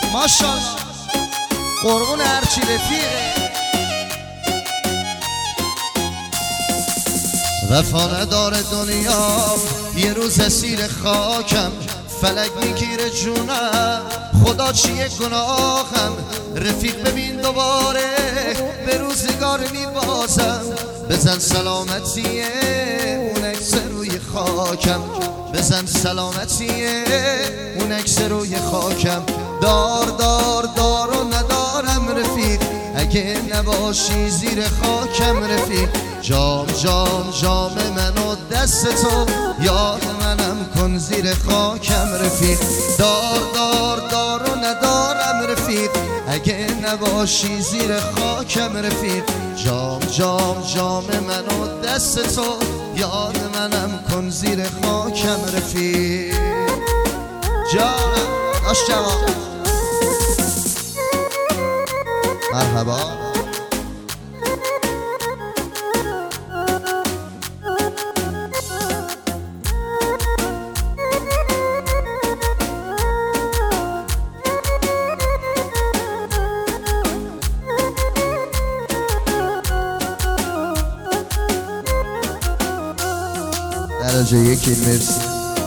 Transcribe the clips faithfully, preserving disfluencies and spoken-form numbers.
ماشاءالله قربون هرچی رفیقه. وفا نداره دنیا یه روز اسیر خاکم، فلک میگیره جونم خدا چیه گناهم. رفیق ببین دوباره به روزگار میبازم، بزن سلامتیه اون عکس روی خاکم، بزن سلامتیه اون عکس روی خاکم. دار دار دار و ندارم رفیق، اگه نباشی زیر خاکم رفیق. جام جام جام منو دست تو یاد منم کن زیر خاکم رفیق. دار دار دار و ندارم رفیق، اگه نباشی زیر خاکم رفیق. جام جام جام منو دست تو یاد منم کن زیر خاکم رفیق. جانم داش جوان مرحبا. درجه یکی مرسی.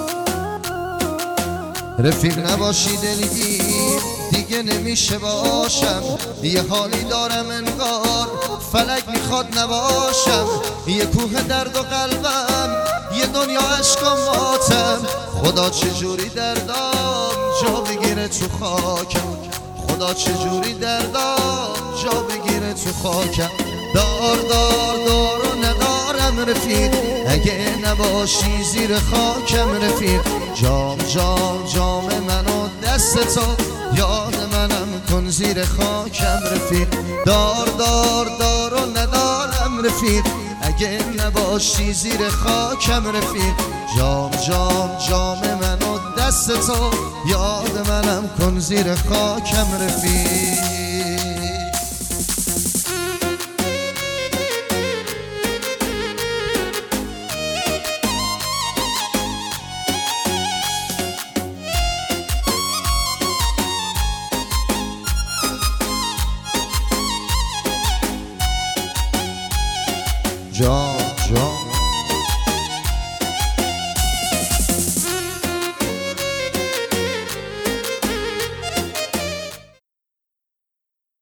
رفیق نباشی دلگیر دیگه نمیشه باشم، یه حالی دارم انگار فلک میخواد نباشم. یه کوه درد و قلبم یه دنیا عشق و ماتم، خدا چجوری دردام جا بگیره تو خاکم، خدا چجوری دردام جا بگیره تو خاکم. دار دار دار و ندارم رفیق، اگه نباشی زیر خاکم رفیق. جام جام جام منو دست تو یاد منم کن زیر خاکم رفیق. دار دار دار و ندارم رفیق، اگه نباشی زیر خاکم رفیق. جام جام جام منو دست تو یاد منم کن زیر خاکم رفیق. جان